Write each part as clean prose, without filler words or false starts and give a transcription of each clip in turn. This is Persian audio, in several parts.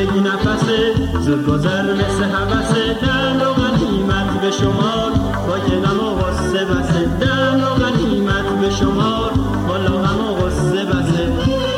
یک نفسه زود گذر مثل حوثه دم و غنیمت به شمار با که غم و غصه بسه دم و غنیمت به شمار والا غم و غصه بسه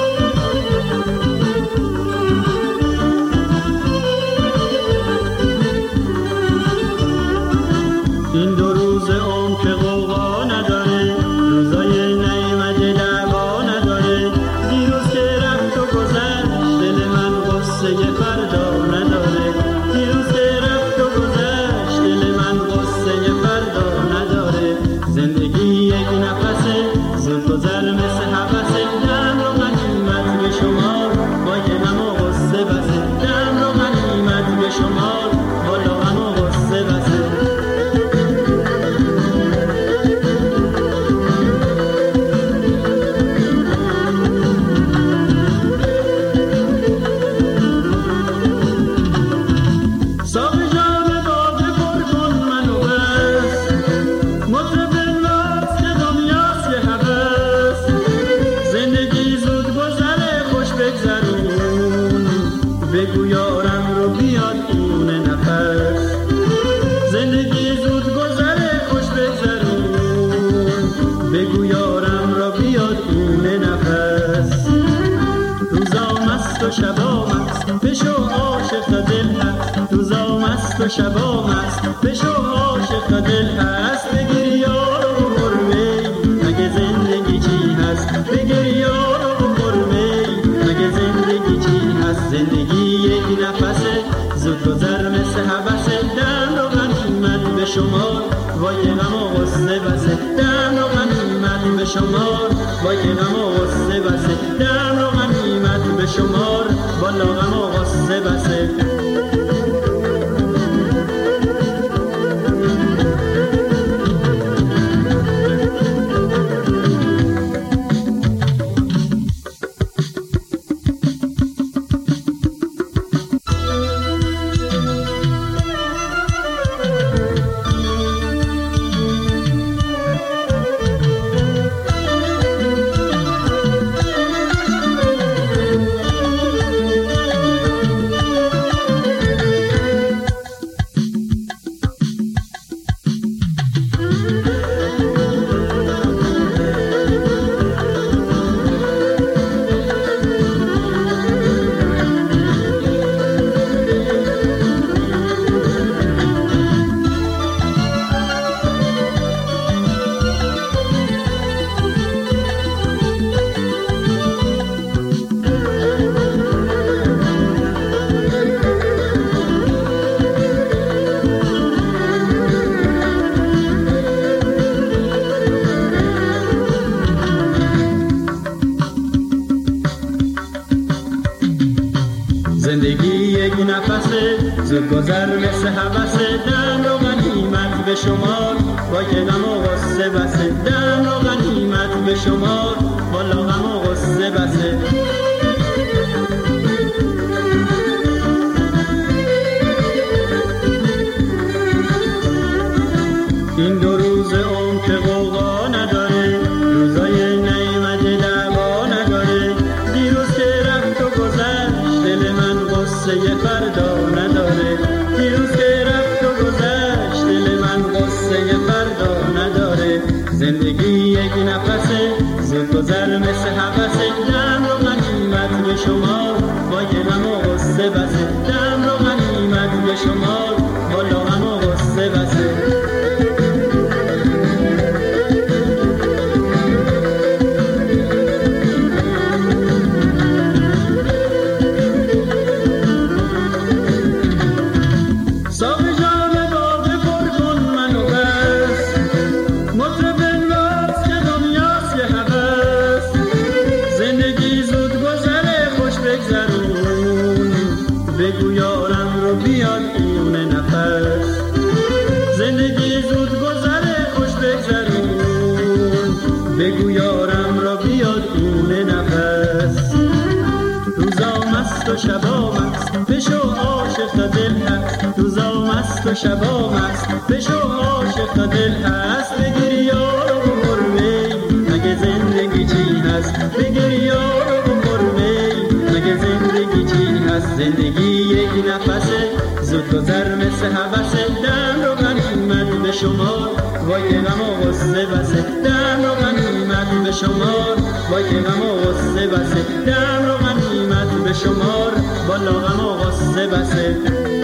این دو روز عمر که غوغا نداره روزای نعمت دعوا نداره دیروز که رفت و گذشت دل من غصه فردا نداره دیروز که رفت و گذشت دل من غصه فردا نداره زندگی یک نفسه زود گذر مثل حوثه دم و غنیمت به شمار با که غم و غصه بسه دم و غنیمت به شمار والا غم و غصه بسه بگو یارم رو بیاد اون نفس زندگی زود گذره خوش بگذرون بگو یارم رو بیاد اون نفس روزا مست و شبا مست بشو عاشق دل هست روزا مست و شبا مست بشو عاشق دل هست بگیر یارو بخور می مگه زندگی چی هست بگیر یارو بخور می مگه زندگی چی هست زندگی یک نفسه زود گذر مثل حوثه دم و غنیمت به شمار وای غم و غصه بسه دم و غنیمت به شمار وای غم و غصه بسه دم و غنیمت به شمار والا غم و غصه بسه زندگی یک نفسه زود گذر مثل حوثه دم و غنیمت به شمار با که غم و غصه بسه دم و غنیمت به شمار والا غم و غصه بسه این دو روز عمر که غوغا نداره روزای نعمت دعوا نداره دیروز که رفت و گذشت دل من غصه فردا نداره دیروز که رفت و گذشت دل من غصه فردا نداره زندگی یک نفسه زود گذر مثل حوثه دم و غنیمت به شمار با که غم و غصه بسه دم و غنیمت به شمار والا غم و غصه بسه بگو یارم رو بیاد اون نفس زندگی زود گذره خوش بگذرون بگو یارم رو بیاد اون نفس روزا مست و شبا مست بشو عاشق دل هست روزا مست و شبا مست بشو عاشق دل هست بگیر یارو بخور می مگه زندگی چی هست بگیر یارو بخور می مگه زندگی چی هست زندگی یک نفسه زود گذر مثل حبسه دم رو غنیمت به شمار وای که غم و غصه بسه دم رو غنیمت به شمار وای که غم و غصه بسه دم رو غنیمت به شمار بالا غم و غصه بسه